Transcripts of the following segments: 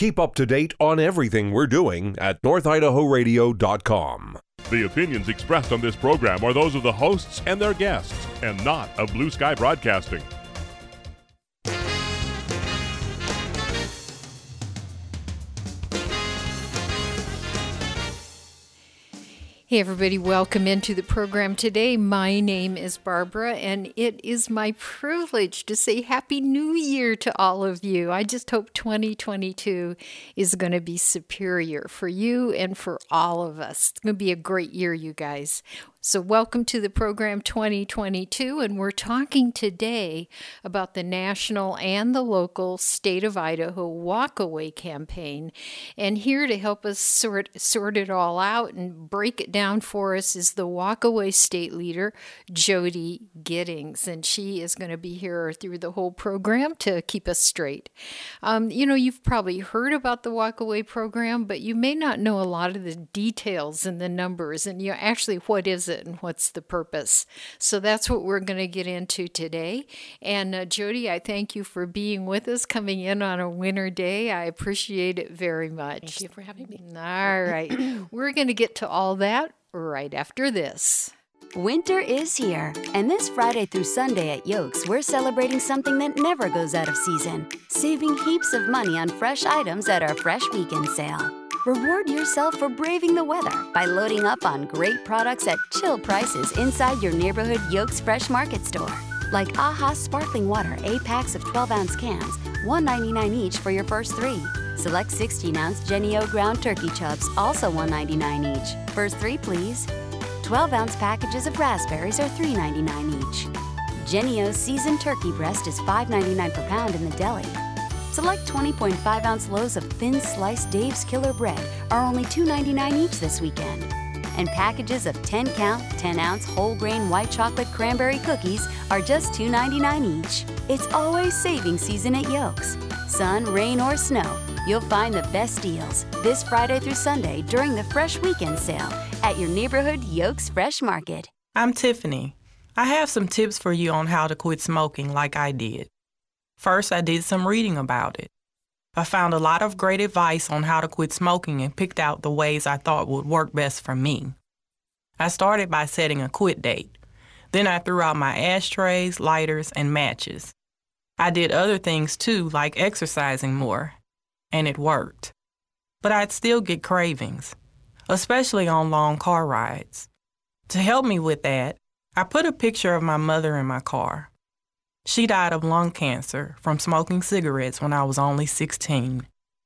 Keep up to date on everything we're doing at NorthIdahoRadio.com. The opinions expressed on this program are those of the hosts and their guests, and not of Blue Sky Broadcasting. Hey everybody, welcome into the program today. My name is Barbara, and it is my privilege to say Happy New Year to all of you. I just hope 2022 is going to be superior for you and for all of us. It's going to be a great year, you guys. So welcome to the program 2022, and we're talking today about the national and the local State of Idaho Walkaway campaign. And here to help us sort it all out and break it down for us is the Walkaway State Leader, Jody Giddings, and she is going to be here through the whole program to keep us straight. You've probably heard about the Walkaway program, but you may not know a lot of the details and the numbers, and actually what is it and what's the purpose. So that's what we're going to get into today. And Jody, I thank you for being with us, coming in on a winter day. I appreciate it very much. Thank you for having me. All right. We're going to get to all that right after this. Winter is here, and this Friday through Sunday at Yokes, we're celebrating something that never goes out of season, saving heaps of money on fresh items at our Fresh Weekend sale. Reward yourself for braving the weather by loading up on great products at chill prices inside your neighborhood Yokes Fresh Market store. Like AHA Sparkling Water 8-packs of 12-ounce cans, $1.99 each for your first 3. Select 16-ounce Jennie-O ground turkey chubs, also $1.99 each. First 3, please. 12-ounce packages of raspberries are $3.99 each. Jennie-O's seasoned turkey breast is $5.99 per pound in the deli. Select 20.5-ounce loaves of thin-sliced Dave's Killer Bread are only $2.99 each this weekend. And packages of 10-count, 10-ounce whole-grain white chocolate cranberry cookies are just $2.99 each. It's always saving season at Yokes. Sun, rain, or snow, you'll find the best deals this Friday through Sunday during the Fresh Weekend sale at your neighborhood Yokes Fresh Market. I'm Tiffany. I have some tips for you on how to quit smoking like I did. First, I did some reading about it. I found a lot of great advice on how to quit smoking and picked out the ways I thought would work best for me. I started by setting a quit date. Then I threw out my ashtrays, lighters, and matches. I did other things too, like exercising more, and it worked. But I'd still get cravings, especially on long car rides. To help me with that, I put a picture of my mother in my car. She died of lung cancer from smoking cigarettes when I was only 16.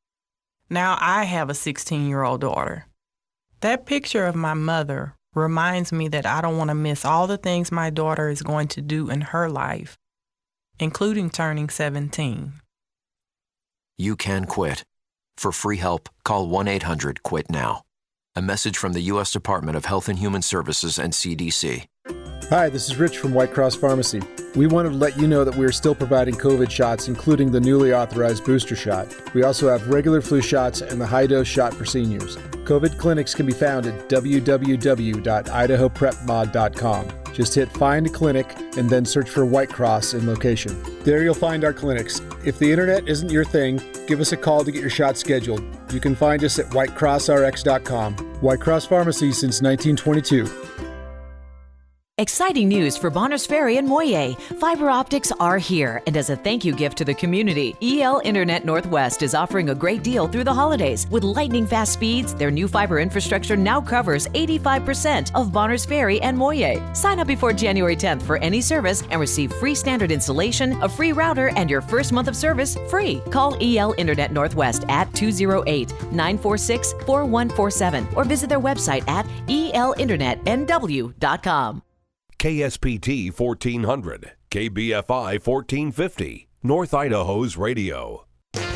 Now I have a 16-year-old daughter. That picture of my mother reminds me that I don't want to miss all the things my daughter is going to do in her life, including turning 17. You can quit. For free help, call 1-800-QUIT-NOW. A message from the U.S. Department of Health and Human Services and CDC. Hi, this is Rich from White Cross Pharmacy. We wanted to let you know that we are still providing COVID shots, including the newly authorized booster shot. We also have regular flu shots and the high-dose shot for seniors. COVID clinics can be found at www.idahoprepmod.com. Just hit Find a Clinic and then search for White Cross in location. There you'll find our clinics. If the internet isn't your thing, give us a call to get your shot scheduled. You can find us at whitecrossrx.com. White Cross Pharmacy since 1922. Exciting news for Bonners Ferry and Moyet. Fiber optics are here, and as a thank you gift to the community, EL Internet Northwest is offering a great deal through the holidays. With lightning fast speeds, their new fiber infrastructure now covers 85% of Bonners Ferry and Moyet. Sign up before January 10th for any service and receive free standard installation, a free router, and your first month of service free. Call EL Internet Northwest at 208-946-4147 or visit their website at elinternetnw.com. KSPT 1400, KBFI 1450, North Idaho's radio.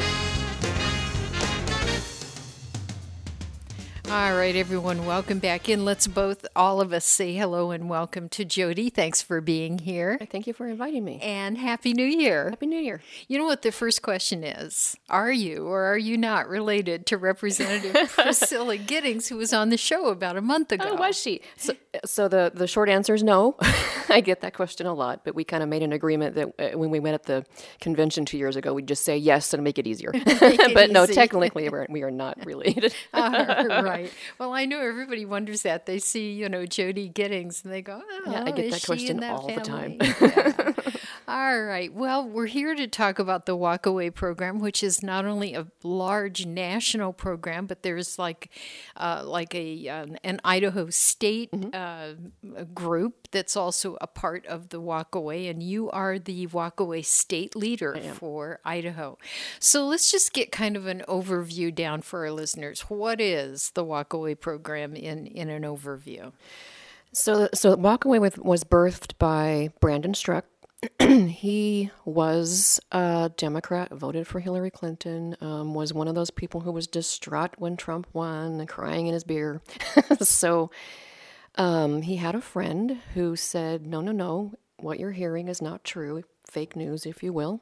All right, everyone, welcome back in. Let's all of us say hello and welcome to Jody. Thanks for being here. Thank you for inviting me. And Happy New Year. Happy New Year. You know what the first question is? Are you or are you not related to Representative Priscilla Giddings, who was on the show about a month ago? Oh, was she? So the short answer is no. I get that question a lot, but we kind of made an agreement that when we met at the convention 2 years ago, we'd just say yes and make it easier. But no, technically we are not related. Right. Well, I know everybody wonders that. They see, Jody Giddings, and they go, oh, yeah, I get is that she question in that all family? the time. Yeah. All right. Well, we're here to talk about the Walkaway program, which is not only a large national program, but there's like an Idaho State group that's also a part of the Walkaway, and you are the Walkaway State leader for Idaho. So let's just get kind of an overview down for our listeners. What is the Walkaway program in an overview? So Walkaway was birthed by Brandon Struck. He was a Democrat, voted for Hillary Clinton, was one of those people who was distraught when Trump won and crying in his beer. So he had a friend who said, no, what you're hearing is not true, fake news, if you will.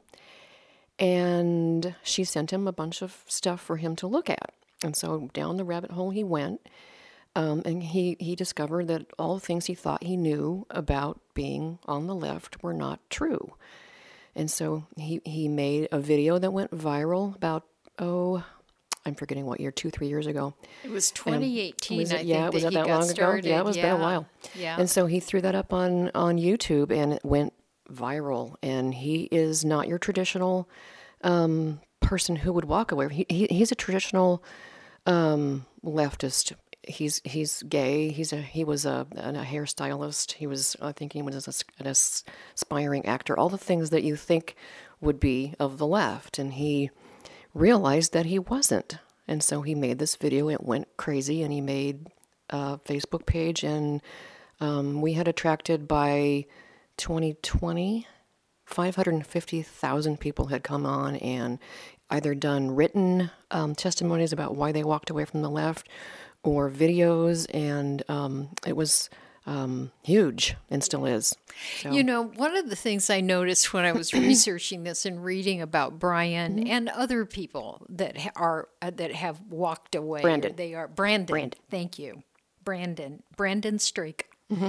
And she sent him a bunch of stuff for him to look at. And so down the rabbit hole he went. And he discovered that all the things he thought he knew about being on the left were not true. And so he made a video that went viral about, I'm forgetting what year, 2-3 years ago. It was 2018, was it? I think. Yeah, was that long started. ago? Yeah, it was been a while. Yeah. And so he threw that up on YouTube, and it went viral. And he is not your traditional person who would walk away. He's a traditional leftist. He's gay. He was a hairstylist. I think he was an aspiring actor. All the things that you think would be of the left, and he realized that he wasn't. And so he made this video. It went crazy, and he made a Facebook page, and we had attracted by 2020, 550,000 people had come on and either done written testimonies about why they walked away from the left, or videos, and it was huge and still is. So. One of the things I noticed when I was researching this and reading about Brian and other people that have walked away. Brandon. They are Brandon. Thank you. Brandon Strake.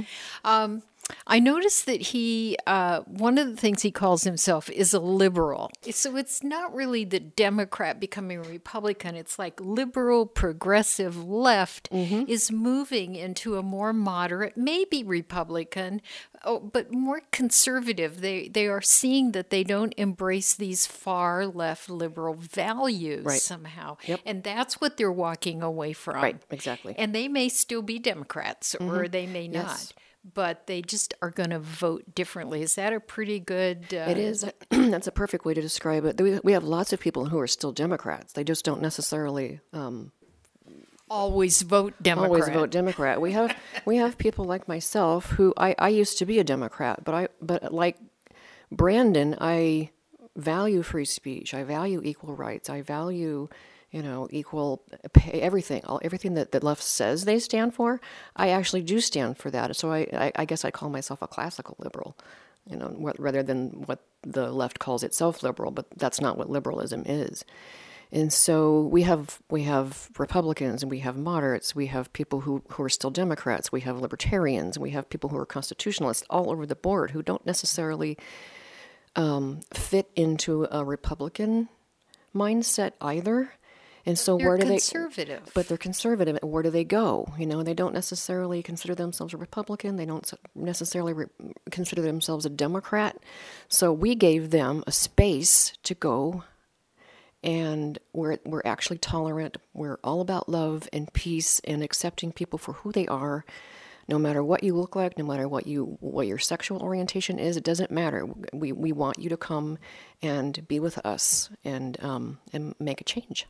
I noticed that he, one of the things he calls himself is a liberal. So it's not really the Democrat becoming a Republican. It's like liberal, progressive left is moving into a more moderate, maybe Republican, but more conservative. They are seeing that they don't embrace these far left liberal values somehow. Yep. And that's what they're walking away from. Right, exactly. And they may still be Democrats or they may not. Yes. But they just are going to vote differently. Is that a pretty good... It is. That's a perfect way to describe it. We have lots of people who are still Democrats. They just don't necessarily... always vote Democrat. We have people like myself who I used to be a Democrat, but like Brandon, I value free speech. I value equal rights. I value... equal pay, everything that left says they stand for, I actually do stand for that. So I guess I call myself a classical liberal, rather than what the left calls itself liberal, but that's not what liberalism is. And so we have Republicans and we have moderates, we have people who are still Democrats, we have libertarians, and we have people who are constitutionalists all over the board who don't necessarily fit into a Republican mindset either. And so they're where do conservative. But they're conservative. Where do they go? They don't necessarily consider themselves a Republican. They don't necessarily consider themselves a Democrat. So we gave them a space to go, and we're actually tolerant. We're all about love and peace and accepting people for who they are, no matter what you look like, no matter what your sexual orientation is. It doesn't matter. We want you to come and be with us and make a change.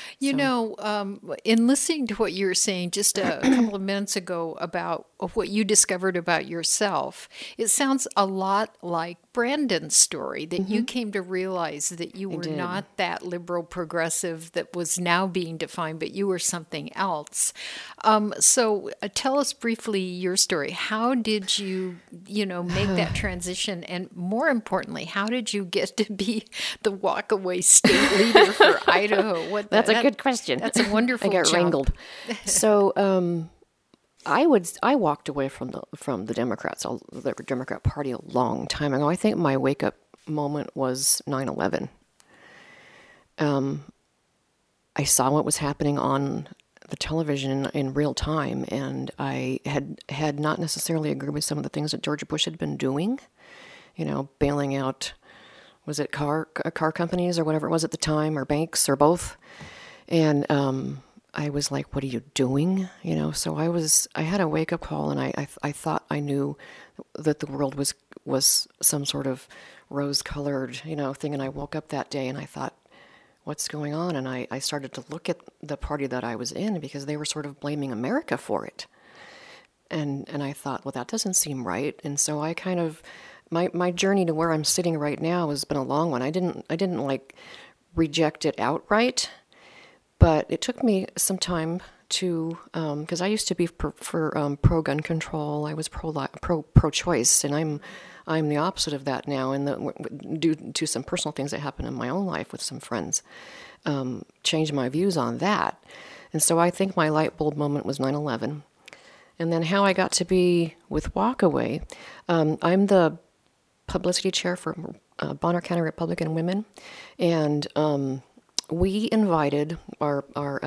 In listening to what you were saying just a couple of minutes ago about what you discovered about yourself, it sounds a lot like Brandon's story, that you came to realize that you were not that liberal progressive that was now being defined, but you were something else. So tell us briefly your story. How did you, make that transition? And more importantly, how did you get to be the Walkaway State leader for Idaho? That's a good question. That's a wonderful I got jump. wrangled. So I walked away from the Democrats, the Democrat Party, a long time ago. I think my wake up moment was 9/11. I saw what was happening on the television in real time, and I had not necessarily agreed with some of the things that George Bush had been doing. Bailing out, was it car companies or whatever it was at the time, or banks, or both. And I was like, what are you doing? So I had a wake-up call, and I thought I knew that the world was some sort of rose-colored, thing. And I woke up that day, and I thought, what's going on? And I started to look at the party that I was in, because they were sort of blaming America for it. And I thought, well, that doesn't seem right. And so I kind of, my journey to where I'm sitting right now has been a long one. I didn't like reject it outright, but it took me some time to, because I used to be for pro-gun control. I was pro-choice, and I'm the opposite of that now, and due to some personal things that happened in my own life with some friends, changed my views on that. And so I think my light bulb moment was 9/11. And then how I got to be with Walkaway, I'm the publicity chair for Bonner County Republican Women, and we invited, our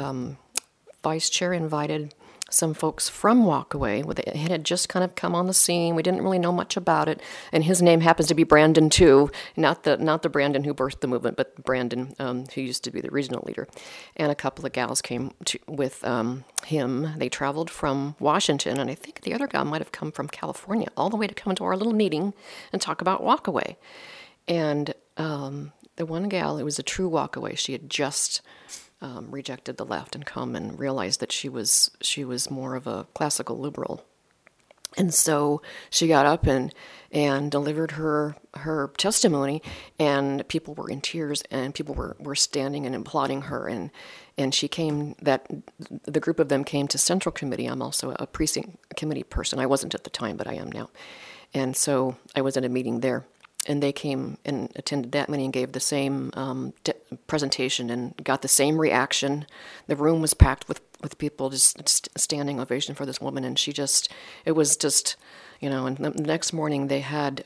vice chair invited some folks from Walkaway. It had just kind of come on the scene. We didn't really know much about it, and his name happens to be Brandon too, not the Brandon who birthed the movement, but Brandon, who used to be the regional leader. And a couple of gals came with him. They traveled from Washington, and I think the other gal might have come from California, all the way to come to our little meeting and talk about Walkaway. And the one gal, it was a true Walkaway. She had just rejected the left and come and realized that she was more of a classical liberal. And so she got up and delivered her testimony, and people were in tears, and people were standing and applauding her. And she came, the group of them came to Central Committee. I'm also a precinct committee person. I wasn't at the time, but I am now. And so I was at a meeting there. And they came and attended that meeting and gave the same presentation and got the same reaction. The room was packed with people, just standing ovation for this woman. And it was just, and the next morning they had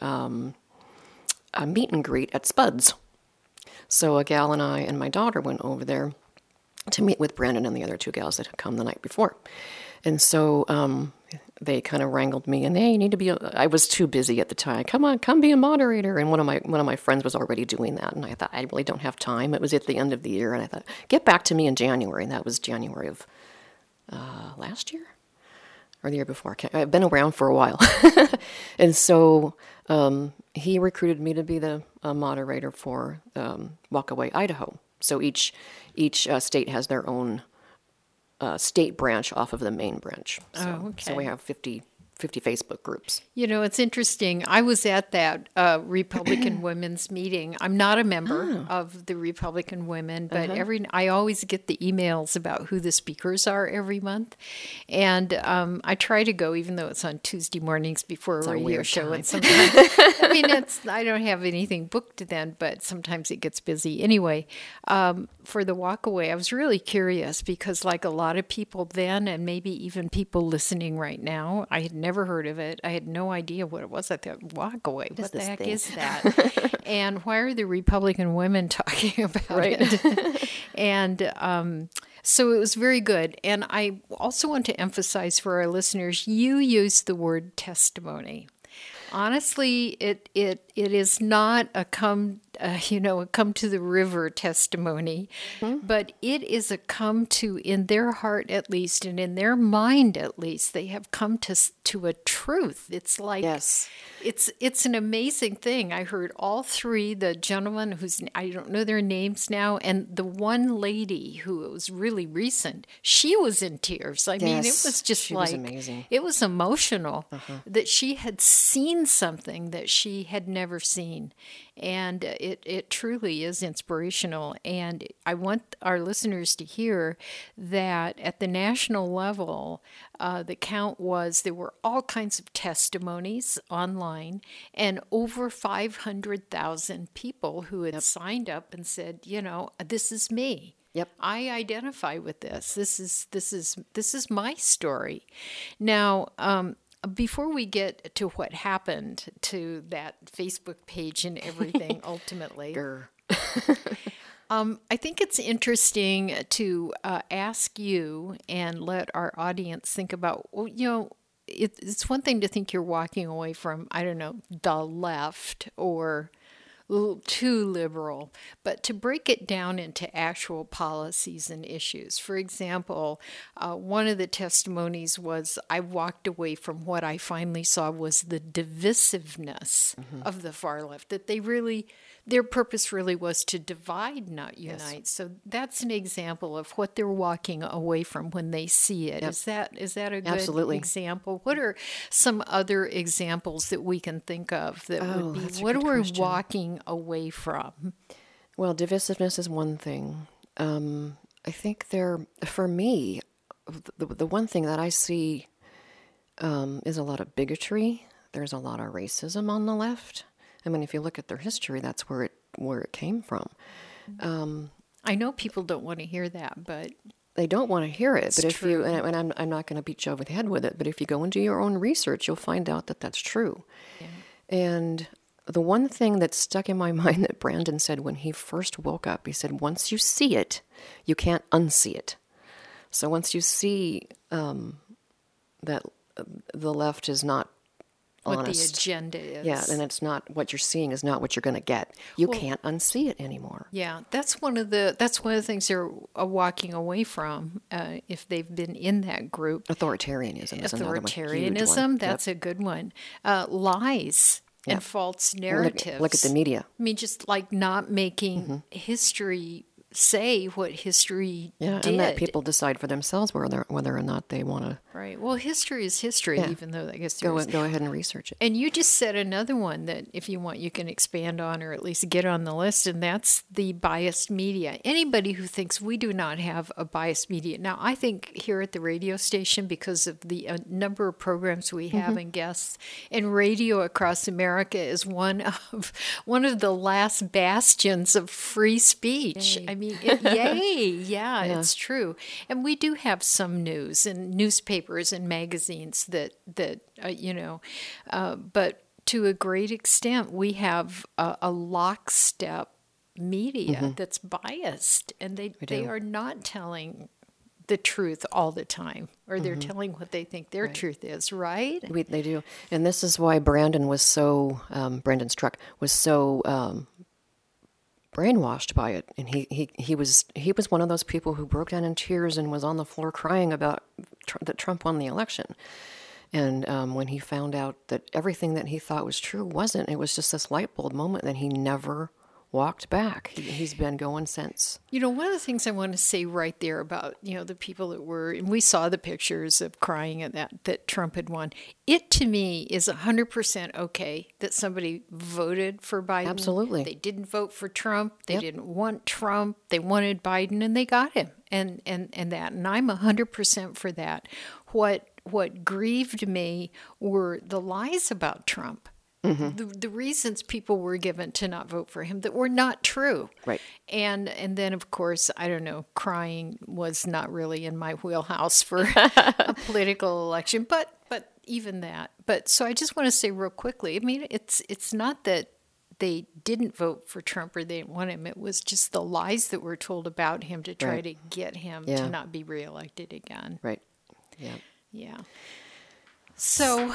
a meet and greet at Spud's. So a gal and I and my daughter went over there to meet with Brandon and the other two gals that had come the night before. And so they kind of wrangled me, and hey, you need to be. I was too busy at the time. Come be a moderator. And one of my friends was already doing that, and I thought, I really don't have time. It was at the end of the year, and I thought, get back to me in January, and that was January of last year or the year before. I've been around for a while, and so he recruited me to be the moderator for Walkaway, Idaho. So each state has their own state branch off of the main branch. So we have 50 Facebook groups. It's interesting. I was at that Republican Women's meeting. I'm not a member of the Republican Women, but I always get the emails about who the speakers are every month. And I try to go, even though it's on Tuesday mornings before a radio show. And sometimes, I don't have anything booked then, but sometimes it gets busy. Anyway, for the Walkaway, I was really curious because like a lot of people then, and maybe even people listening right now, I had never heard of it. I had no idea what it was. I thought, Walkaway, what the heck is that? And why are the Republican women talking about it? And so it was very good. And I also want to emphasize for our listeners, you used the word testimony. Honestly, it is not a come to the river testimony, but it is a come to, in their heart at least, and in their mind at least, they have come to a truth. It's like, it's an amazing thing. I heard all three, the gentleman I don't know their names now, and the one lady who was really recent, she was in tears. I mean, it was just was amazing. It was emotional that she had seen something that she had never seen. And it truly is inspirational. And I want our listeners to hear that at the national level, the count was there were all kinds of testimonies online and over 500,000 people who had signed up and said, this is me. Yep. I identify with this. This is my story. Now, before we get to what happened to that Facebook page and everything, ultimately, I think it's interesting to ask you and let our audience think about, it's one thing to think you're walking away from, I don't know, the left or a little too liberal, but to break it down into actual policies and issues. For example, one of the testimonies was, I walked away from what I finally saw was the divisiveness of the far left, that their purpose really was to divide, not unite. Yes. So that's an example of what they're walking away from when they see it. Yep. Is that a good Absolutely. example? What are some other examples that we can think of that would be, what are we walking away from? Well, divisiveness is one thing. I think for me, the one thing that I see is a lot of bigotry. There's a lot of racism on the left. I mean, if you look at their history, that's where it came from. I know people don't want to hear that, but they don't want to hear it. But if true. you, and I'm not going to beat you over the head with it, but if you go into your own research, you'll find out that that's true. Yeah. And the one thing that stuck in my mind that Brandon said when he first woke up, he said, once you see it, you can't unsee it. So once you see that the left is not what honest. The agenda is. Yeah, and it's not what you're seeing is not what you're going to get. You can't unsee it anymore. Yeah, that's one of the things they're walking away from if they've been in that group. Authoritarianism is another one. Authoritarianism, that's a good one. Lies and false narratives. Look at the media. I mean, just like not making history say what history did. And let people decide for themselves whether or not they want to. Right. Well, history is history, even though I guess go ahead and research it. And you just said another one that if you want, you can expand on or at least get on the list, and that's the biased media. Anybody who thinks we do not have a biased media. Now, I think here at the radio station, because of the number of programs we have and guests, and radio across America is one of the last bastions of free speech. Yay. I mean, it's true. And we do have some news and newspapers and magazines that but to a great extent, we have a lockstep media that's biased, and they are not telling the truth all the time, or they're telling what they think their truth is, right? They do. And this is why Brandon Struck was so brainwashed by it, and he was one of those people who broke down in tears and was on the floor crying about that Trump won the election. And when he found out that everything that he thought was true wasn't, it was just this light bulb moment that he never walked back. He's been going since. One of the things I want to say right there about, the people that were, and we saw the pictures of crying at that Trump had won. It, to me, is 100% okay that somebody voted for Biden. Absolutely. They didn't vote for Trump. They didn't want Trump. They wanted Biden, and they got him. And that. And I'm 100% for that. What grieved me were the lies about Trump. The reasons people were given to not vote for him that were not true. Right. And then, of course, I don't know, crying was not really in my wheelhouse for a political election, but even that. But so I just want to say real quickly, I mean, it's not that they didn't vote for Trump or they didn't want him. It was just the lies that were told about him to try to get him to not be reelected again. Right. Yeah. Yeah. So,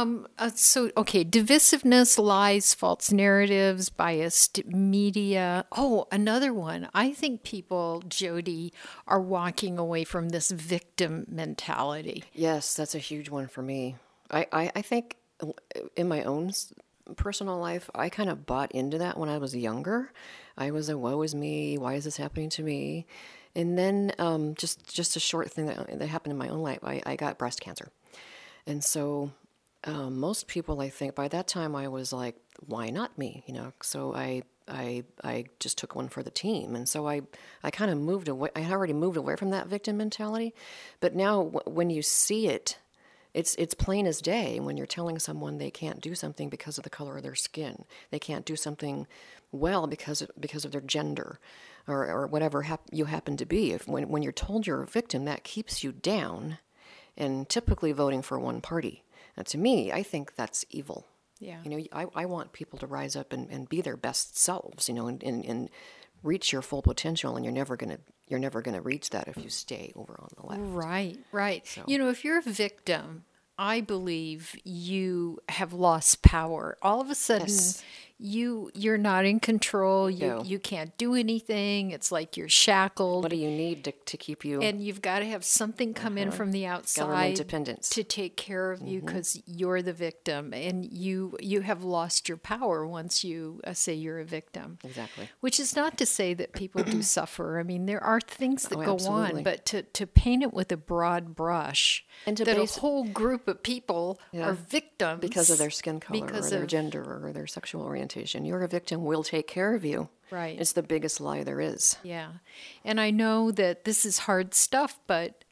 divisiveness, lies, false narratives, biased media. Oh, another one. I think people, Jody, are walking away from this victim mentality. Yes, that's a huge one for me. I think in my own personal life, I kind of bought into that when I was younger. I was a woe is me, why is this happening to me? And then just a short thing that happened in my own life, I got breast cancer. And so most people, I think, by that time I was like, why not me? So I just took one for the team. And so I kind of moved away. I had already moved away from that victim mentality. But now when you see it, It's plain as day when you're telling someone they can't do something because of the color of their skin. They can't do something well because of their gender or whatever you happen to be. When you're told you're a victim, that keeps you down and typically voting for one party. And to me, I think that's evil. Yeah. I want people to rise up and be their best selves, and reach your full potential, and you're never gonna reach that if you stay over on the left. Right. So. If you're a victim, I believe you have lost power. All of a sudden, Yes. you're not in control. No. You can't do anything. It's like you're shackled. What do you need to keep you? And you've got to have something come in from the outside Government independence. to take care of you because you're the victim, and you have lost your power once you say you're a victim. Exactly. Which is not to say that people do suffer. I mean, there are things that go absolutely. on, but to paint it with a broad brush, And to that base- a whole group of people are victims because of their skin color because or their of- gender or their sexual orientation. You're a victim. We'll take care of you. Right. It's the biggest lie there is. Yeah, and I know that this is hard stuff, but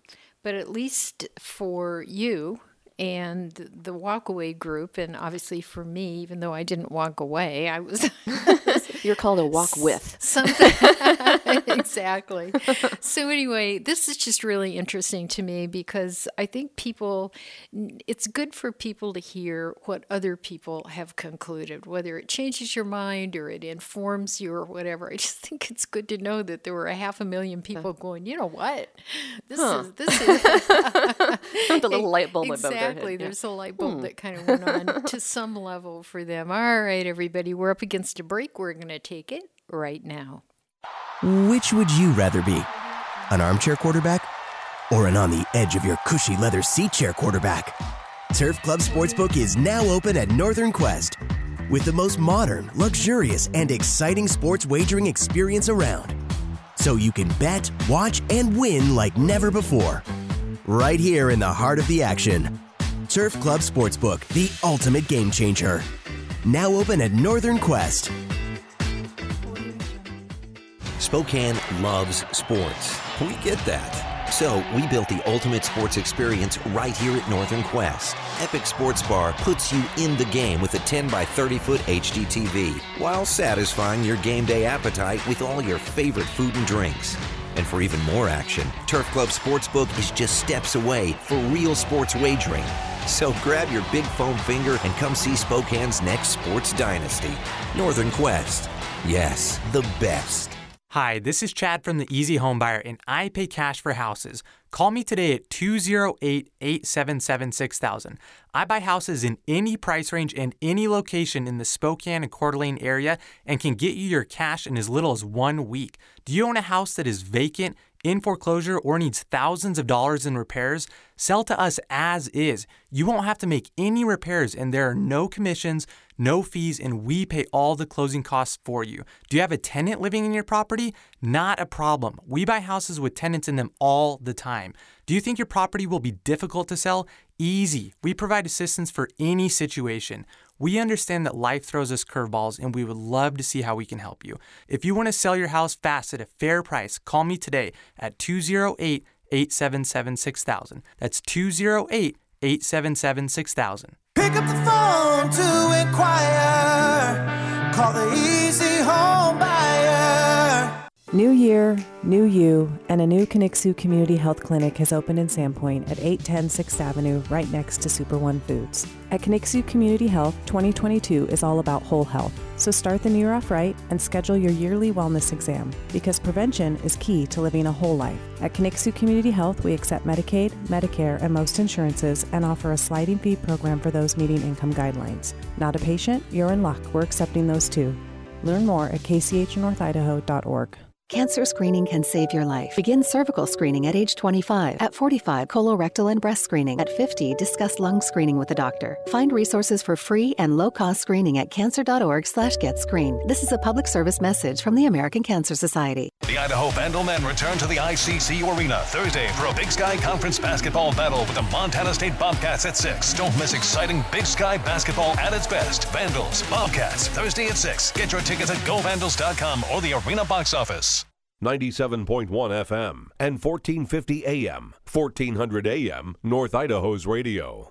at least for you and the walkaway group, and obviously for me, even though I didn't walk away, I was. You're called a walk with. Something. Exactly. So anyway, this is just really interesting to me because I think it's good for people to hear what other people have concluded, whether it changes your mind or it informs you or whatever. I just think it's good to know that there were 500,000 people going, you know what? This is The little light bulb above their head. Exactly. Yeah. There's a light bulb that kind of went on to some level for them. All right, everybody, we're up against a break. We're going to take it right now. Which would you rather be? An armchair quarterback or an on the edge of your cushy leather seat chair quarterback? Turf Club Sportsbook is now open at Northern Quest with the most modern, luxurious, and exciting sports wagering experience around. So you can bet, watch, and win like never before. Right here in the heart of the action. Turf Club Sportsbook, the ultimate game changer. Now open at Northern Quest. Spokane loves sports. We get that. So we built the ultimate sports experience right here at Northern Quest. Epic Sports Bar puts you in the game with a 10 by 30-foot HD TV while satisfying your game day appetite with all your favorite food and drinks. And for even more action, Turf Club Sportsbook is just steps away for real sports wagering. So grab your big foam finger and come see Spokane's next sports dynasty. Northern Quest. Yes, the best. Hi, this is Chad from the Easy Home Buyer, and I pay cash for houses. Call me today at 208-877-6000. I buy houses in any price range and any location in the Spokane and Coeur d'Alene area and can get you your cash in as little as 1 week. Do you own a house that is vacant, in foreclosure, or needs thousands of dollars in repairs? Sell to us as is. You won't have to make any repairs, and there are no commissions, no fees, and we pay all the closing costs for you. Do you have a tenant living in your property? Not a problem. We buy houses with tenants in them all the time. Do you think your property will be difficult to sell? Easy. We provide assistance for any situation. We understand that life throws us curveballs, and we would love to see how we can help you. If you want to sell your house fast at a fair price, call me today at 208-877-6000. That's 208-877-6000. Pick up the phone to inquire. Call the Easy Home Buyer. New year, new you, and a new Connexu Community Health Clinic has opened in Sandpoint at 810 6th Avenue, right next to Super One Foods. At Connexu Community Health, 2022 is all about whole health. So start the new year off right and schedule your yearly wellness exam, because prevention is key to living a whole life. At Connexu Community Health, we accept Medicaid, Medicare, and most insurances and offer a sliding fee program for those meeting income guidelines. Not a patient? You're in luck. We're accepting those too. Learn more at kchnorthidaho.org. Cancer screening can save your life. Begin cervical screening at age 25. At 45, colorectal and breast screening. At 50, discuss lung screening with a doctor. Find resources for free and low-cost screening at cancer.org/getscreened. This is a public service message from the American Cancer Society. The Idaho Vandal men return to the ICC Arena Thursday for a Big Sky Conference basketball battle with the Montana State Bobcats at 6. Don't miss exciting Big Sky basketball at its best. Vandals, Bobcats, Thursday at 6. Get your tickets at govandals.com or the arena box office. 97.1 FM, and 1450 AM, 1400 AM, North Idaho's radio.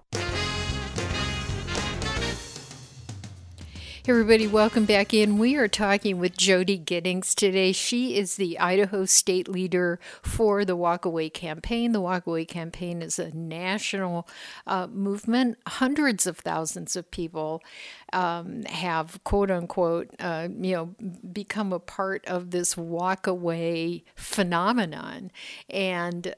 Hey everybody, welcome back in. We are talking with Jody Giddings today. She is the Idaho state leader for the Walkaway Campaign. The Walkaway Campaign is a national movement. Hundreds of thousands of people have, quote unquote, become a part of this walkaway phenomenon, and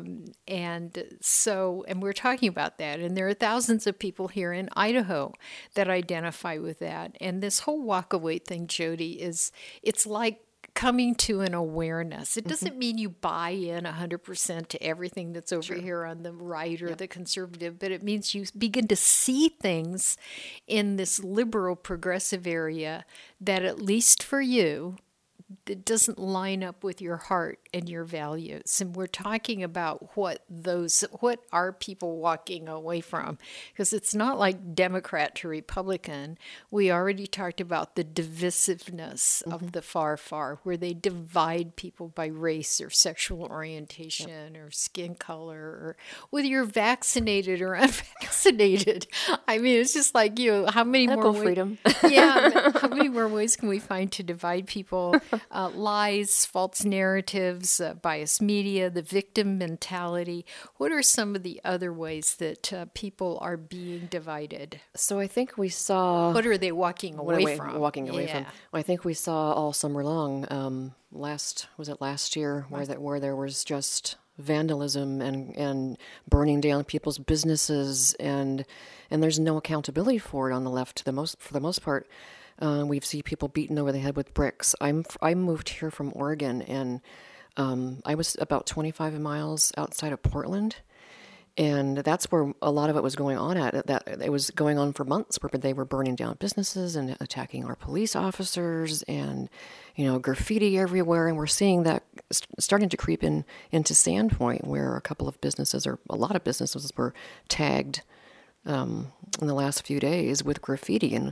we're talking about that. And there are thousands of people here in Idaho that identify with that. And this whole walkaway thing, Jody, it's like coming to an awareness. It doesn't mean you buy in 100% to everything that's over here on the right or the conservative, but it means you begin to see things in this liberal progressive area that, at least for you, it doesn't line up with your heart and your values. And we're talking about what are people walking away from? Because it's not like Democrat to Republican. We already talked about the divisiveness of the far, where they divide people by race or sexual orientation or skin color, or whether you're vaccinated or unvaccinated. I mean, it's just like, how many more freedom? How many more ways can we find to divide people? Lies, false narratives, biased media, the victim mentality. What are some of the other ways that people are being divided? So I think we saw... What are they walking away from? Walking away from. Well, I think we saw all summer long, last year, where there was just vandalism and burning down people's businesses, and there's no accountability for it on the left for the most part. We've seen people beaten over the head with bricks. I moved here from Oregon, and I was about 25 miles outside of Portland, and that's where a lot of it was going on it was going on for months, where they were burning down businesses and attacking our police officers, and graffiti everywhere. And we're seeing that starting to creep into Sandpoint, where a lot of businesses were tagged in the last few days with graffiti. And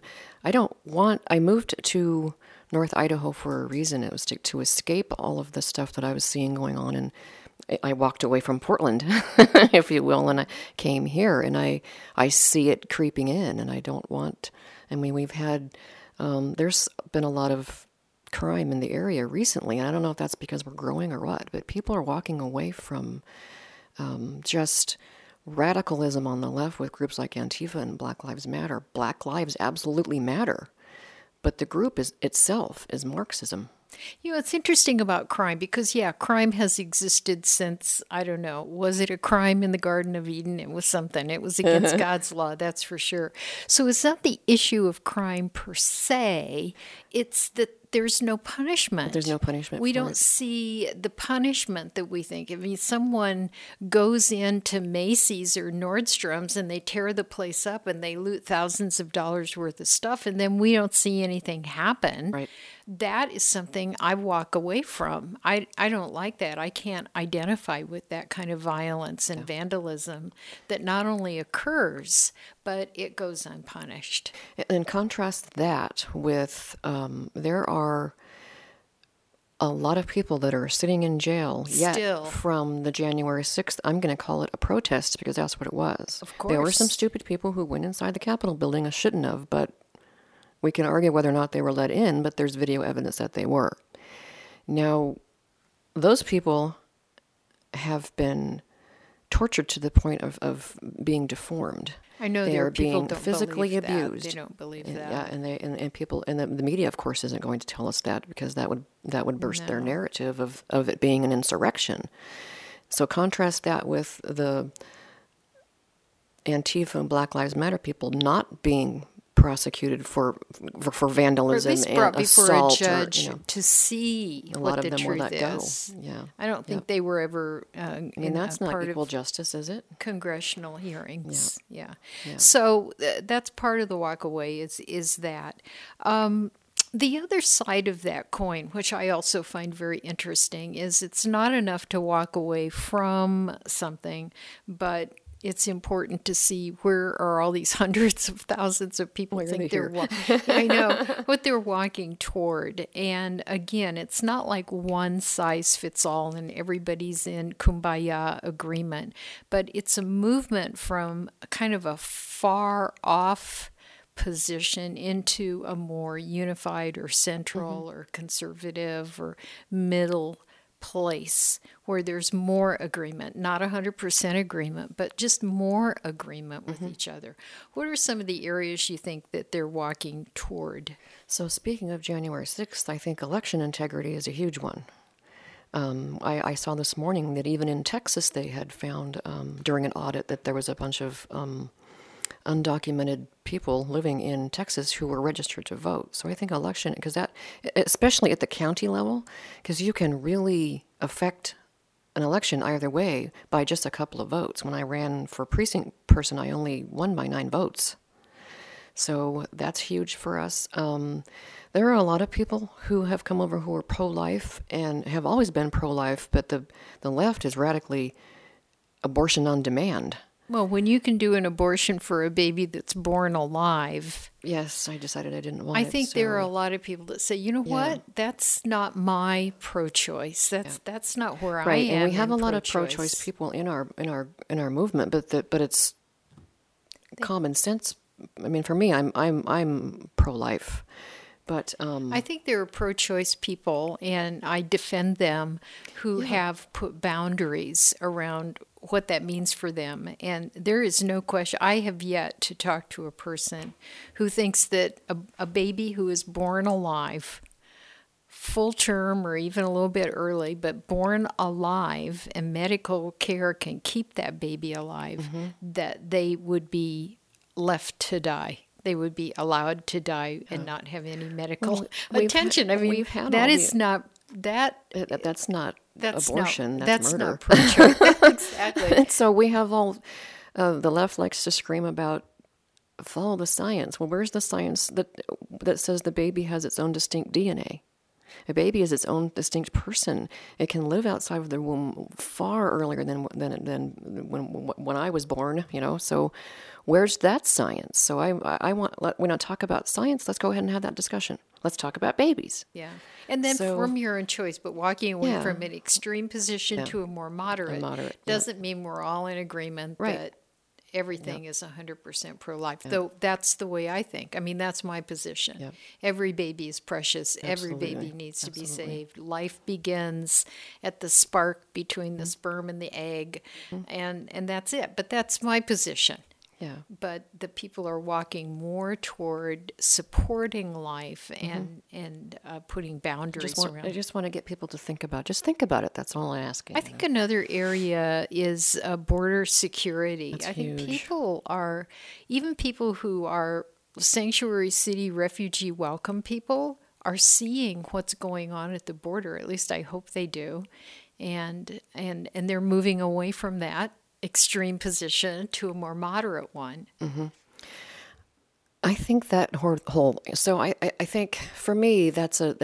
I moved to North Idaho for a reason. It was to escape all of the stuff that I was seeing going on. And I walked away from Portland, if you will, and I came here, and I see it creeping in, and I don't want, we've had, there's been a lot of crime in the area recently, and I don't know if that's because we're growing or what, but people are walking away from just radicalism on the left with groups like Antifa and Black Lives Matter. Black lives absolutely matter, but the group itself is Marxism. It's interesting about crime because, crime has existed since, I don't know, was it a crime in the Garden of Eden? It was something. It was against God's law, that's for sure. So it's not the issue of crime per se. It's that there's no punishment. There's no punishment. We don't see the punishment that we think. I mean, someone goes into Macy's or Nordstrom's and they tear the place up and they loot thousands of dollars worth of stuff, and then we don't see anything happen. Right. That is something I walk away from. I don't like that. I can't identify with that kind of violence and vandalism that not only occurs, but it goes unpunished. And contrast that with there are a lot of people that are sitting in jail yet from the January 6th. I'm going to call it a protest because that's what it was. Of course. There were some stupid people who went inside the Capitol building and shouldn't have, but we can argue whether or not they were let in, but there's video evidence that they were. Now, those people have been tortured to the point of being deformed. I know they are people being don't physically abused. They don't believe that. Yeah, and people, and the media, of course, isn't going to tell us that because that would burst their narrative of it being an insurrection. So contrast that with the Antifa and Black Lives Matter people not being prosecuted for vandalism and assault, before a judge to see a what lot of the them will truth let go. is. Yeah, I don't think they were ever. That's not equal justice, is it? Congressional hearings. Yeah. So that's part of the walkaway. Is that. The other side of that coin, which I also find very interesting, is it's not enough to walk away from something, but it's important to see where are all these hundreds of thousands of people think they're I know what they're walking toward. And again, it's not like one size fits all and everybody's in kumbaya agreement, but it's a movement from kind of a far off position into a more unified or central or conservative or middle place where there's more agreement, not 100% agreement, but just more agreement with each other. What are some of the areas you think that they're walking toward? So speaking of January 6th, I think election integrity is a huge one. I saw this morning that even in Texas they had found during an audit that there was a bunch of undocumented people living in Texas who were registered to vote. So I think election, because that, especially at the county level, because you can really affect an election either way by just a couple of votes. When I ran for precinct person, I only won by 9 votes. So that's huge for us. There are a lot of people who have come over who are pro-life and have always been pro-life, but the left is radically abortion on demand. Well, when you can do an abortion for a baby that's born alive. Yes, I decided I didn't want it. I think there are a lot of people that say, you know what, that's not my pro-choice. That's not where I am. Right, and we have a lot of pro-choice people in our movement, but it's common sense. I mean, for me, I'm pro-life. But I think there are pro-choice people, and I defend them, who have put boundaries around what that means for them. And there is no question. I have yet to talk to a person who thinks that a baby who is born alive, full term or even a little bit early, but born alive, and medical care can keep that baby alive, that they would be left to die. They would be allowed to die and not have any medical attention. I mean, that's not abortion. That's that's murder. Not pro-choice. Exactly. And so we have all the left likes to scream about follow the science. Well, where's the science that says the baby has its own distinct DNA? A baby is its own distinct person. It can live outside of the womb far earlier than when I was born. You know, so where's that science? So I want, when I talk about science, let's go ahead and have that discussion. Let's talk about babies. Yeah, and then from your own choice, but walking away from an extreme position to a more moderate doesn't mean we're all in agreement that everything is 100% pro-life, though that's the way I think. I mean, that's my position. Yep. Every baby is precious. Absolutely. Every baby needs to be saved. Life begins at the spark between the sperm and the egg, and that's it. But that's my position. Yeah. But the people are walking more toward supporting life and putting boundaries around. I just want to get people to think about it. That's all I'm asking. I think another area is border security. That's think huge. even people who are sanctuary city refugee welcome people are seeing what's going on at the border. At least I hope they do. And they're moving away from that extreme position to a more moderate one. I think that whole. So I think for me that's a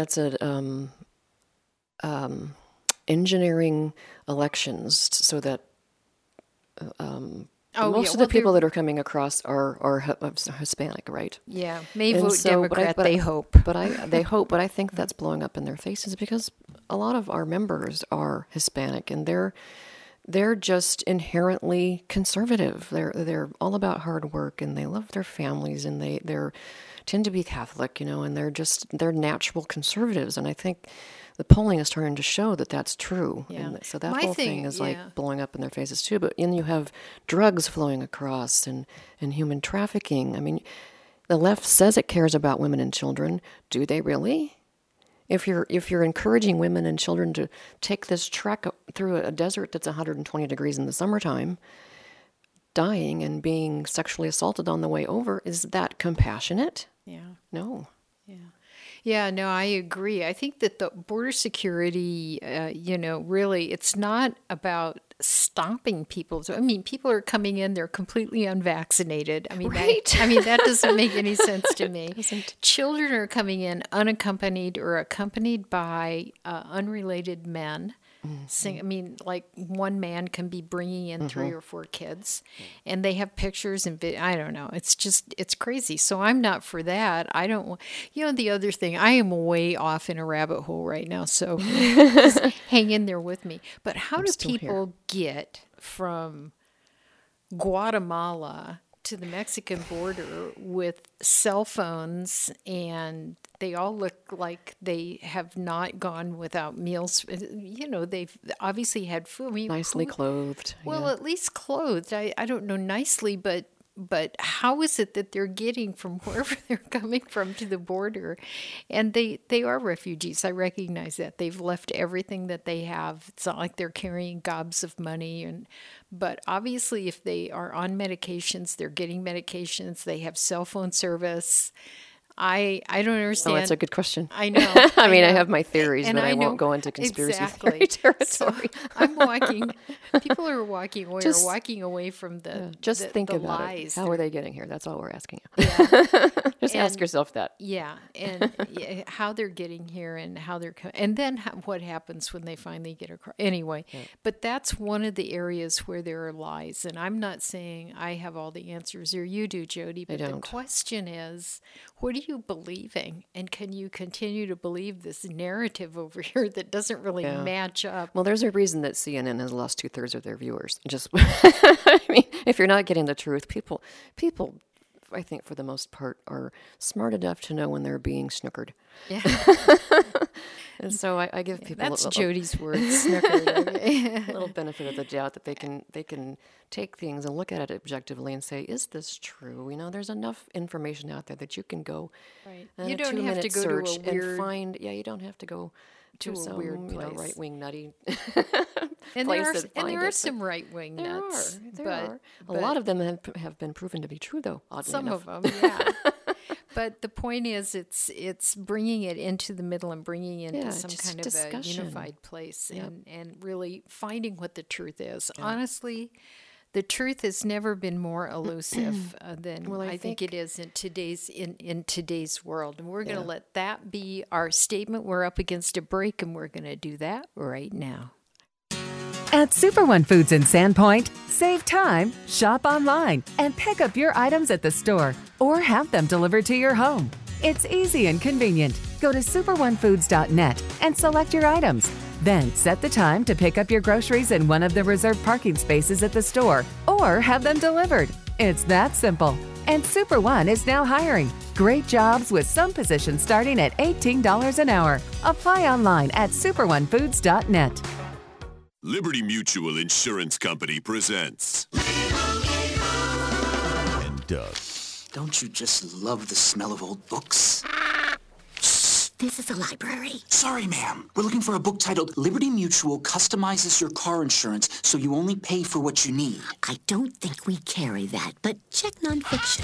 engineering elections so that most of the people that are coming across are Hispanic, right? Yeah, may vote Democrat. They hope, but I think that's blowing up in their faces because a lot of our members are Hispanic and they're just inherently conservative. They're all about hard work and they love their families and they tend to be Catholic, you know, and they're natural conservatives. And I think the polling is starting to show that that's true. Yeah. And so that whole thing is like blowing up in their faces too. But then you have drugs flowing across and human trafficking. I mean, the left says it cares about women and children. Do they really? If you're encouraging women and children to take this trek through a desert that's 120 degrees in the summertime, dying and being sexually assaulted on the way over, is that compassionate? Yeah. No. Yeah. Yeah, no, I agree. I think that the border security, really, it's not about stopping people. So, I mean, people are coming in, they're completely unvaccinated. I mean, that doesn't make any sense to me. Children are coming in unaccompanied or accompanied by unrelated men I mean, like one man can be bringing in 3 or 4 kids, and they have pictures and I don't know. It's crazy. So I'm not for that. I don't want, the other thing, I am way off in a rabbit hole right now. So just hang in there with me. But how do people get from Guatemala to the Mexican border with cell phones, and they all look like they have not gone without meals? They've obviously had food. I mean, nicely clothed. Well, at least clothed. I don't know nicely, but how is it that they're getting from wherever they're coming from to the border? And they are refugees. I recognize that. They've left everything that they have. It's not like they're carrying gobs of money. But obviously, if they are on medications, they're getting medications. They have cell phone service. I don't understand. Oh, that's a good question. I know. I mean, I have my theories, but I won't go into conspiracy theory territory. So people are walking away from the just think the about lies. How are they getting here? That's all we're asking you. Just ask yourself that. Yeah, and how they're getting here and how they're and then what happens when they finally get across. Anyway, but that's one of the areas where there are lies, and I'm not saying I have all the answers or you do, Jody, but the question is, what are you believing, and can you continue to believe this narrative over here that doesn't really match up? Well, there's a reason that CNN has lost 2/3 of their viewers. Just, I mean, if you're not getting the truth, people, I think for the most part, are smart enough to know when they're being snookered. Yeah. And so I give people that's Jody's word, snookered. A little benefit of the doubt that they can take things and look at it objectively and say, is this true? There's enough information out there that you can go you don't have to go search to a weird, and find. Yeah, you don't have to go to some weird place. Right-wing nutty and place. There are some right-wing nuts. There are. A lot of them have been proven to be true, though, oddly enough. Some of them, yeah. But the point is, it's bringing it into the middle and bringing it into some kind of a unified place and really finding what the truth is. Yeah. Honestly, the truth has never been more elusive than I think it is in today's world. And we're going to let that be our statement. We're up against a break, and we're going to do that right now. At Super One Foods in Sandpoint, save time, shop online, and pick up your items at the store or have them delivered to your home. It's easy and convenient. Go to superonefoods.net and select your items. Then set the time to pick up your groceries in one of the reserved parking spaces at the store or have them delivered. It's that simple. And Super One is now hiring. Great jobs with some positions starting at $18 an hour. Apply online at superonefoods.net. Liberty Mutual Insurance Company presents. And Doug. Don't you just love the smell of old books? This is a library. Sorry, ma'am. We're looking for a book titled Liberty Mutual Customizes Your Car Insurance so you only pay for what you need. I don't think we carry that, but check nonfiction.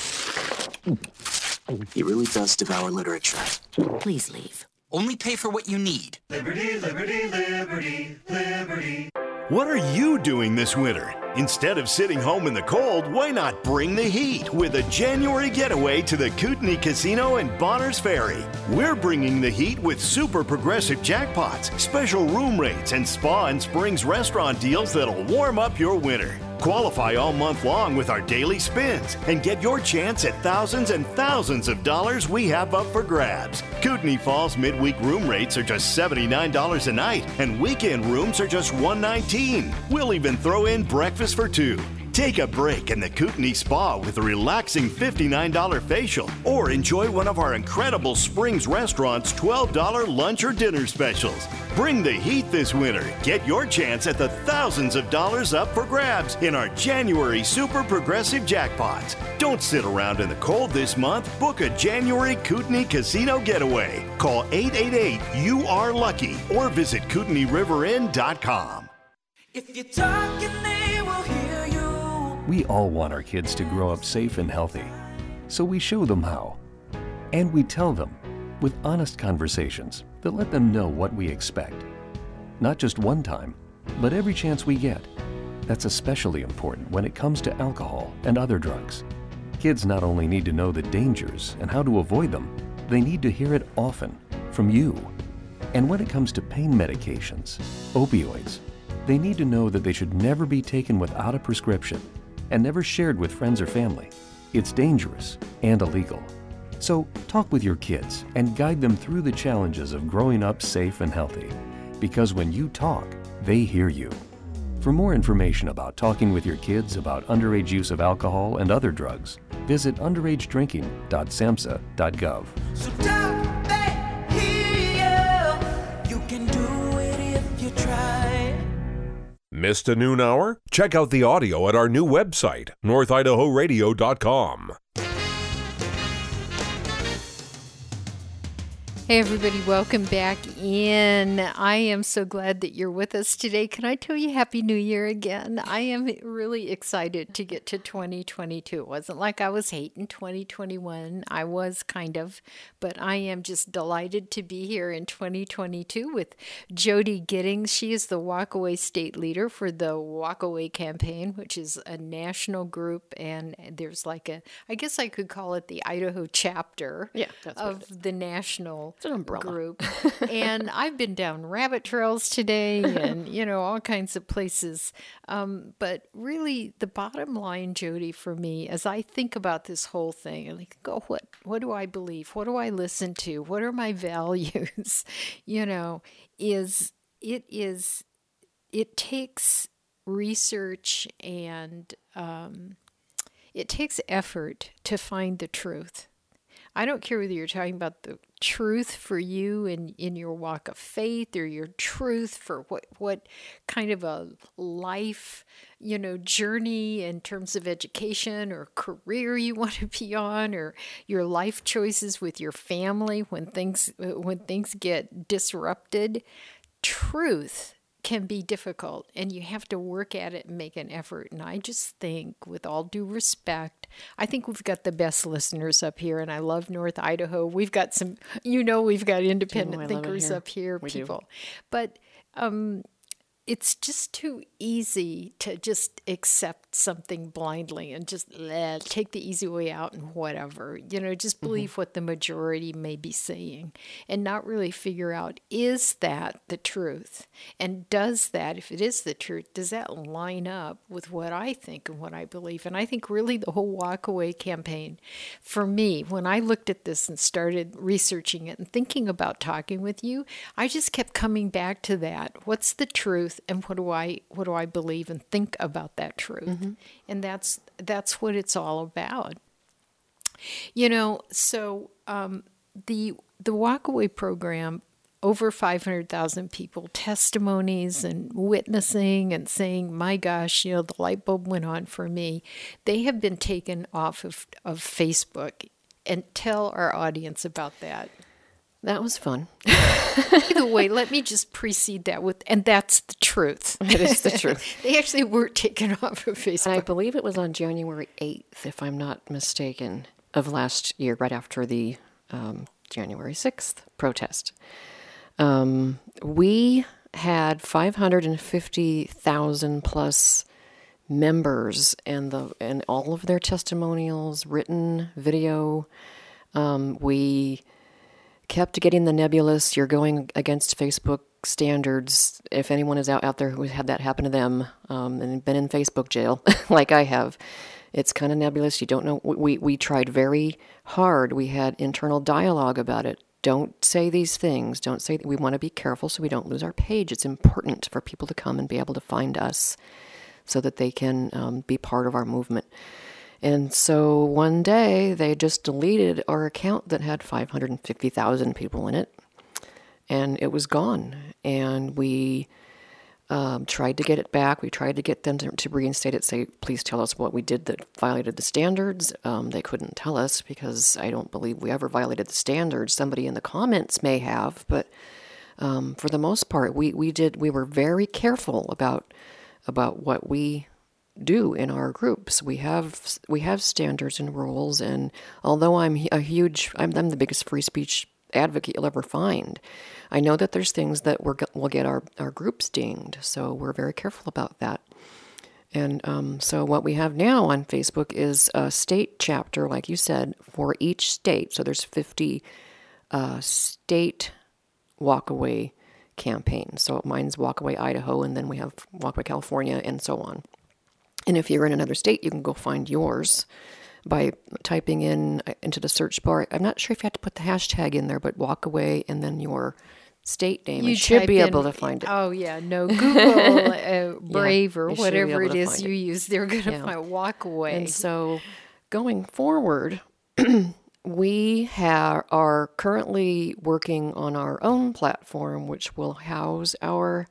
He really does devour literature. Please leave. Only pay for what you need. Liberty, liberty, liberty, liberty. What are you doing this winter? Instead of sitting home in the cold, why not bring the heat with a January getaway to the Kootenai Casino and Bonners Ferry? We're bringing the heat with super progressive jackpots, special room rates, and spa and springs restaurant deals that'll warm up your winter. Qualify all month long with our daily spins and get your chance at thousands and thousands of dollars we have up for grabs. Kootenai Falls midweek room rates are just $79 a night, and weekend rooms are just $119. We'll even throw in breakfast for two. Take a break in the Kootenai Spa with a relaxing $59 facial, or enjoy one of our incredible Springs restaurants' $12 lunch or dinner specials. Bring the heat this winter. Get your chance at the thousands of dollars up for grabs in our January Super Progressive Jackpots. Don't sit around in the cold this month. Book a January Kootenai Casino getaway. Call 888-YOU-ARE-LUCKY or visit KootenaiRiverInn.com. If you're talking, they will hear you. We all want our kids to grow up safe and healthy, so we show them how. And we tell them with honest conversations that let them know what we expect. Not just one time, but every chance we get. That's especially important when it comes to alcohol and other drugs. Kids not only need to know the dangers and how to avoid them, they need to hear it often from you. And when it comes to pain medications, opioids, they need to know that they should never be taken without a prescription and never shared with friends or family. It's dangerous and illegal. So talk with your kids and guide them through the challenges of growing up safe and healthy. Because when you talk, they hear you. For more information about talking with your kids about underage use of alcohol and other drugs, visit underagedrinking.samhsa.gov. So talk back here. You can do it if you try. Missed a noon hour? Check out the audio at our new website, northidahoradio.com. Hey everybody, welcome back in. I am so glad that you're with us today. Can I tell you Happy New Year again? I am really excited to get to 2022. It wasn't like I was hating 2021. I was kind of, but I am just delighted to be here in 2022 with Jody Giddings. She is the Walkaway State Leader for the Walkaway Campaign, which is a national group, and there's like a, I guess I could call it the Idaho chapter of the national It's an umbrella group. And I've been down rabbit trails today and, all kinds of places. But really the bottom line, Jody, for me, as I think about this whole thing, and like, what do I believe? What do I listen to? What are my values? It takes research and it takes effort to find the truth. I don't care whether you're talking about the truth for you in your walk of faith, or your truth for what kind of a life, journey in terms of education or career you want to be on, or your life choices with your family when things get disrupted. Truth can be difficult, and you have to work at it and make an effort. And I just think, with all due respect, I think we've got the best listeners up here, and I love North Idaho. We've got some, we've got independent thinkers up here, people. But it's just too easy to just accept something blindly and just take the easy way out and whatever, just believe what the majority may be saying and not really figure out, is that the truth? And does that, if it is the truth, does that line up with what I think and what I believe? And I think really the whole Walkaway campaign, for me, when I looked at this and started researching it and thinking about talking with you, I just kept coming back to that. What's the truth? And what do I believe and think about that truth? Mm-hmm. And that's what it's all about. So the Walkaway program, over 500,000 people, testimonies and witnessing and saying, my gosh, the light bulb went on for me. They have been taken off of Facebook. And tell our audience about that. That was fun. Either way, let me just precede that with, and that's the truth. It is the truth. They actually were taken off of Facebook. And I believe it was on January 8th, if I'm not mistaken, of last year, right after the January 6th protest. We had 550,000 plus members, and all of their testimonials, written, video. We kept getting the nebulous, you're going against Facebook standards. If anyone is out there who had that happen to them and been in Facebook jail, like I have, it's kind of nebulous. You don't know. We tried very hard. We had internal dialogue about it. Don't say these things. Don't say that. We want to be careful so we don't lose our page. It's important for people to come and be able to find us so that they can be part of our movement. And so one day they just deleted our account that had 550,000 people in it, and it was gone. And we tried to get it back. We tried to get them to reinstate it, say, please tell us what we did that violated the standards. They couldn't tell us because I don't believe we ever violated the standards. Somebody in the comments may have, but for the most part, we were very careful about what we do in our groups. We have standards and rules, and although I'm the biggest free speech advocate you'll ever find, I know that there's things that will get our groups dinged, so we're very careful about that. And so what we have now on Facebook is a state chapter, like you said, for each state. So there's 50 state walkaway campaigns. So mine's Walkaway Idaho, and then we have Walkaway California, and so on. And if you're in another state, you can go find yours by typing into the search bar. I'm not sure if you have to put the hashtag in there, but Walkaway and then your state name. You should be able to find it. Oh, yeah. No, Google Brave or whatever it is you use. They're going to find Walkaway. And so going forward, we are currently working on our own platform, which will house our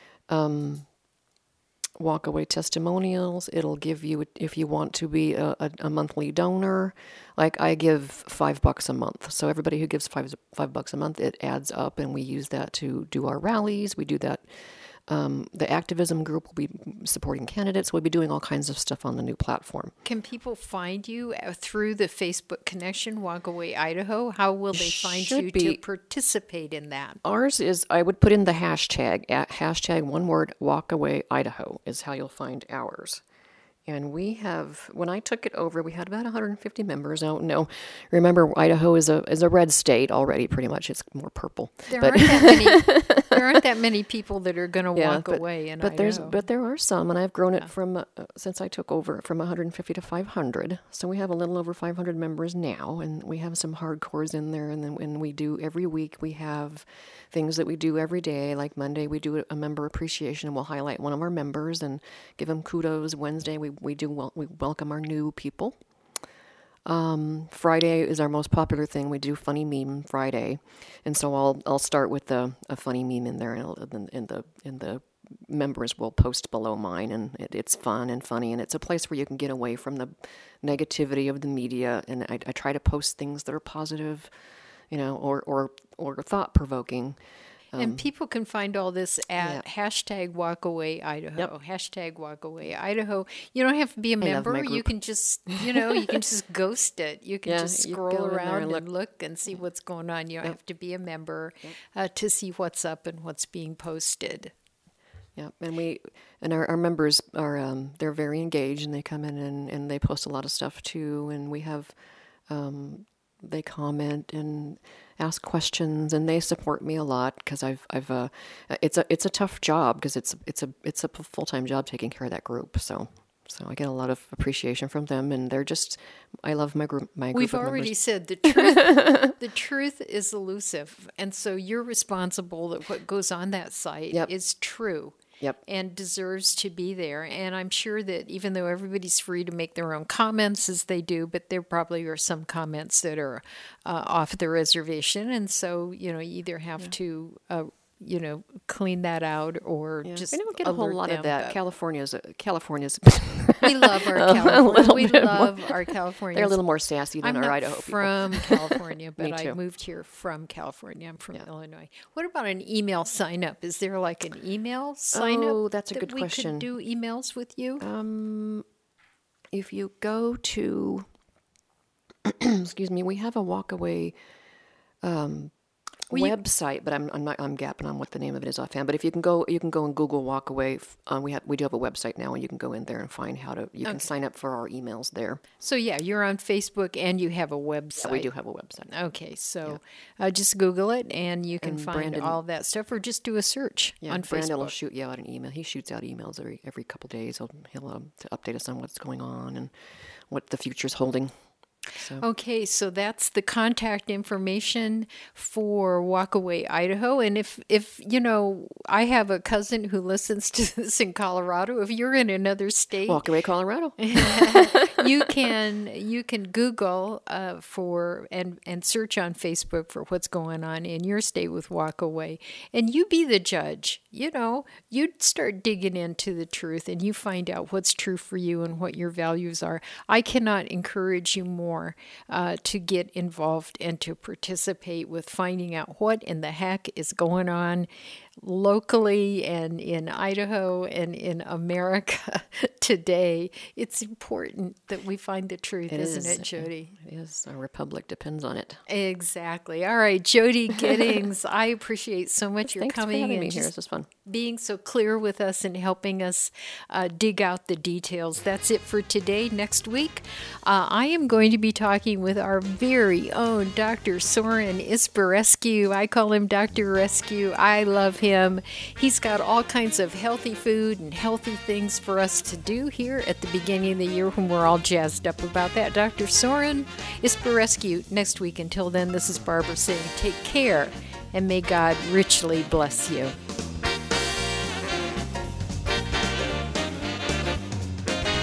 Walkaway testimonials. It'll give you, if you want to be a monthly donor, like I give $5 a month. So everybody who gives $5 a month, it adds up, and we use that to do our rallies. We do that. The activism group will be supporting candidates. We'll be doing all kinds of stuff on the new platform. Can people find you through the Facebook connection, Walkaway Idaho? How will they find you to participate in that? Ours is, I would put in the hashtag, hashtag one word, Walkaway Idaho is how you'll find ours. And we have, when I took it over, we had about 150 members. Now, no, remember, Idaho is a red state already, pretty much. It's more purple. There aren't that many people that are going to walk away in Idaho. But there are some, and I've grown it from, since I took over, from 150 to 500. So we have a little over 500 members now, and we have some hardcores in there. And then when we do every week, we have things that we do every day. Like Monday, we do a member appreciation, and we'll highlight one of our members and give them kudos. Wednesday, we welcome our new people. Friday is our most popular thing. We do funny meme Friday, and so I'll start with a funny meme in there, and the members will post below mine, and it's fun and funny, and it's a place where you can get away from the negativity of the media. And I try to post things that are positive, or thought provoking. And people can find all this at hashtag Walkaway Idaho. Yep. Hashtag Walkaway Idaho. You don't have to be a member. You can just, you can just ghost it. You can just scroll around and look and see what's going on. You don't have to be a member to see what's up and what's being posted. Yeah, and our members are they're very engaged, and they come in and they post a lot of stuff too. And we have they comment and ask questions, and they support me a lot because it's a tough job because it's a full-time job taking care of that group. So I get a lot of appreciation from them, and I love my group. We've already said the truth is elusive, and so you're responsible that what goes on that site is true. Yep. And deserves to be there. And I'm sure that even though everybody's free to make their own comments as they do, but there probably are some comments that are off the reservation. And so, you either have to, clean that out or just we don't get a whole lot of that. California's. We love our California. We love our California. They're a little more sassy than our Idaho people. I'm from California, but I moved here from California. I'm from Illinois. What about an email sign up? Is there like an email sign up? Oh, that's a good question. We could do emails with you? If you go to, excuse me, we have a Walkaway website, but I'm gapping on what the name of it is offhand. But if you can go and Google Walkaway. We do have a website now, and you can go in there and find you can sign up for our emails there. So you're on Facebook and you have a website. Yeah, we do have a website. Okay, so just Google it and you can find all that stuff, or just do a search on Facebook. Brandon will shoot you out an email. He shoots out emails every couple of days. He'll to update us on what's going on and what the future's holding. Okay, so that's the contact information for Walkaway Idaho. And if I have a cousin who listens to this in Colorado. If you're in another state, Walkaway Colorado, you can Google for and search on Facebook for what's going on in your state with Walkaway, and you be the judge. You'd start digging into the truth, and you find out what's true for you and what your values are. I cannot encourage you more to get involved and to participate with finding out what in the heck is going on locally and in Idaho and in America today, it's important that we find the truth, isn't it, Jody? It is. Our republic depends on it. Exactly. All right, Jody Giddings, I appreciate so much your coming for having and me here. This was fun. Being so clear with us and helping us dig out the details. That's it for today. Next week, I am going to be talking with our very own Dr. Soren Isparescu. I call him Dr. Rescue. I love him. He's got all kinds of healthy food and healthy things for us to do here at the beginning of the year when we're all jazzed up about that. Dr. Soren Isparescu next week. Until then, this is Barbara saying take care and may God richly bless you.